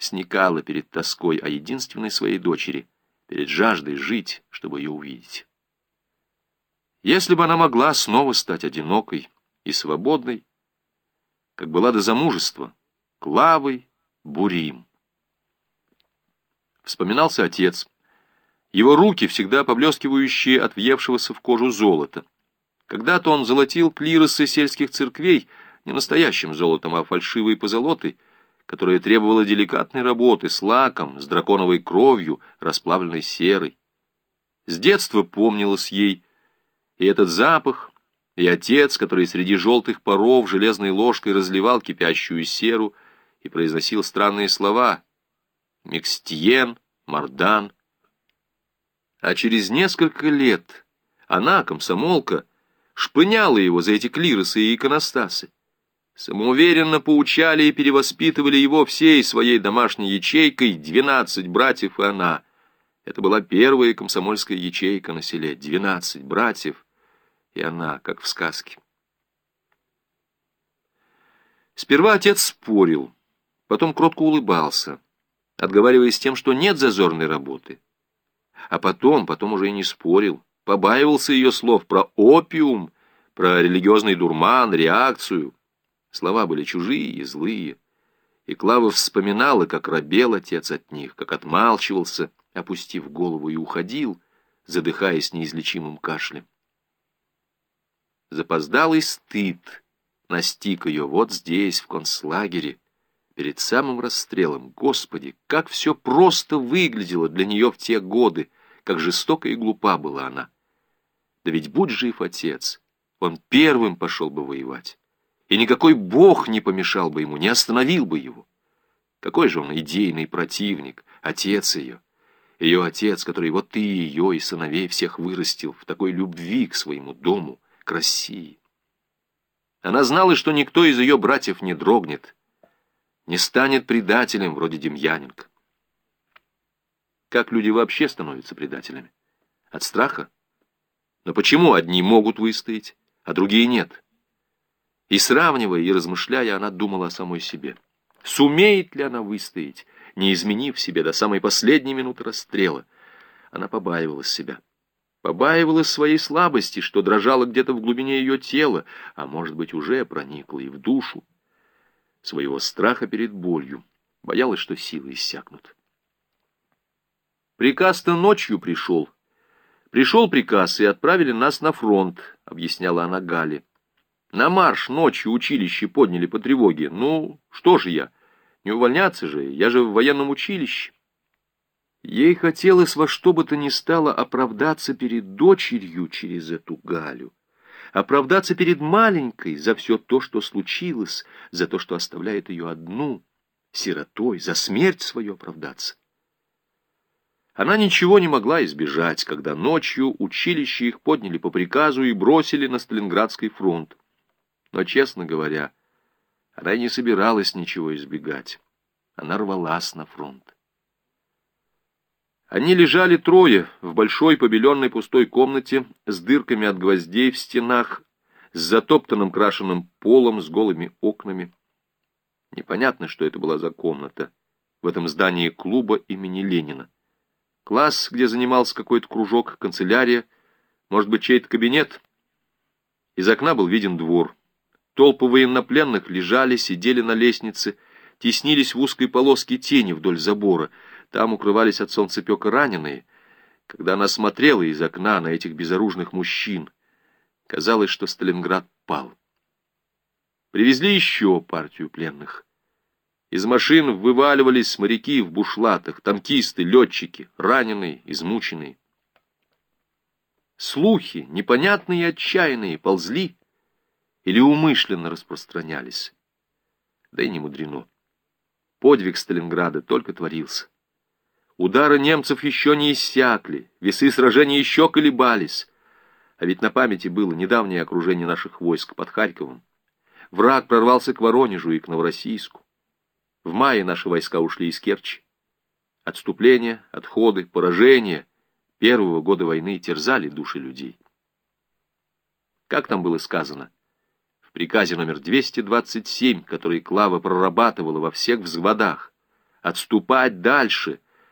сникала перед тоской о единственной своей дочери, перед жаждой жить, чтобы ее увидеть. Если бы она могла снова стать одинокой и свободной, как была до замужества, Клавой Бурим. Вспоминался отец, его руки, всегда поблескивающие от въевшегося в кожу золота. Когда-то он золотил клиросы сельских церквей не настоящим золотом, а фальшивой позолотой, которая требовала деликатной работы с лаком, с драконовой кровью, расплавленной серой. С детства помнилось ей и этот запах, и отец, который среди желтых паров железной ложкой разливал кипящую серу и произносил странные слова «Микстьен», «Мардан». А через несколько лет она, комсомолка, шпыняла его за эти клиросы и иконостасы. Самоуверенно поучали и перевоспитывали его всей своей домашней ячейкой 12 братьев и она. Это была первая комсомольская ячейка на селе. 12 братьев и она, как в сказке. Сперва отец спорил, потом кротко улыбался, отговариваясь тем, что нет зазорной работы. А потом уже и не спорил, побаивался ее слов про опиум, про религиозный дурман, реакцию. Слова были чужие и злые, и Клава вспоминала, как робел отец от них, как отмалчивался, опустив голову, и уходил, задыхаясь неизлечимым кашлем. Запоздалый стыд настиг ее вот здесь, в концлагере, перед самым расстрелом. Господи, как все просто выглядело для нее в те годы, как жестока и глупа была она. Да ведь будь жив отец, он первым пошел бы воевать, и никакой бог не помешал бы ему, не остановил бы его. Какой же он идейный противник, отец ее отец, который вот и ее, и сыновей всех вырастил в такой любви к своему дому, к России. Она знала, что никто из ее братьев не дрогнет, не станет предателем вроде Демьяненко. Как люди вообще становятся предателями? От страха? Но почему одни могут выстоять, а другие нет? И сравнивая и размышляя, она думала о самой себе. Сумеет ли она выстоять, не изменив себе до самой последней минуты расстрела? Она побаивалась себя. Побаивалась своей слабости, что дрожала где-то в глубине ее тела, а может быть уже проникла и в душу. Своего страха перед болью. Боялась, что силы иссякнут. Приказ-то ночью пришел. Пришел приказ, и отправили нас на фронт, объясняла она Гале. На марш ночью училище подняли по тревоге. Ну, что же я? Не увольняться же, я же в военном училище. Ей хотелось во что бы то ни стало оправдаться перед дочерью через эту Галю. Оправдаться перед маленькой за все то, что случилось, за то, что оставляет ее одну, сиротой, за смерть свою оправдаться. Она ничего не могла избежать, когда ночью училище их подняли по приказу и бросили на Сталинградский фронт. Но, честно говоря, она и не собиралась ничего избегать. Она рвалась на фронт. Они лежали трое в большой побеленной пустой комнате с дырками от гвоздей в стенах, с затоптанным крашеным полом, с голыми окнами. Непонятно, что это была за комната в этом здании клуба имени Ленина. Класс, где занимался какой-то кружок, канцелярия, может быть, чей-то кабинет. Из окна был виден двор. Толпы военнопленных лежали, сидели на лестнице, теснились в узкой полоске тени вдоль забора. Там укрывались от солнцепека раненые. Когда она смотрела из окна на этих безоружных мужчин, казалось, что Сталинград пал. Привезли еще партию пленных. Из машин вываливались моряки в бушлатах, танкисты, летчики, раненые, измученные. Слухи, непонятные и отчаянные, ползли или умышленно распространялись. Да и не мудрено. Подвиг Сталинграда только творился. Удары немцев еще не иссякли, весы сражений еще колебались. А ведь на памяти было недавнее окружение наших войск под Харьковом. Враг прорвался к Воронежу и к Новороссийску. В мае наши войска ушли из Керчи. Отступления, отходы, поражения первого года войны терзали души людей. Как там было сказано? В приказе номер 227, который Клава прорабатывала во всех взводах, отступать дальше,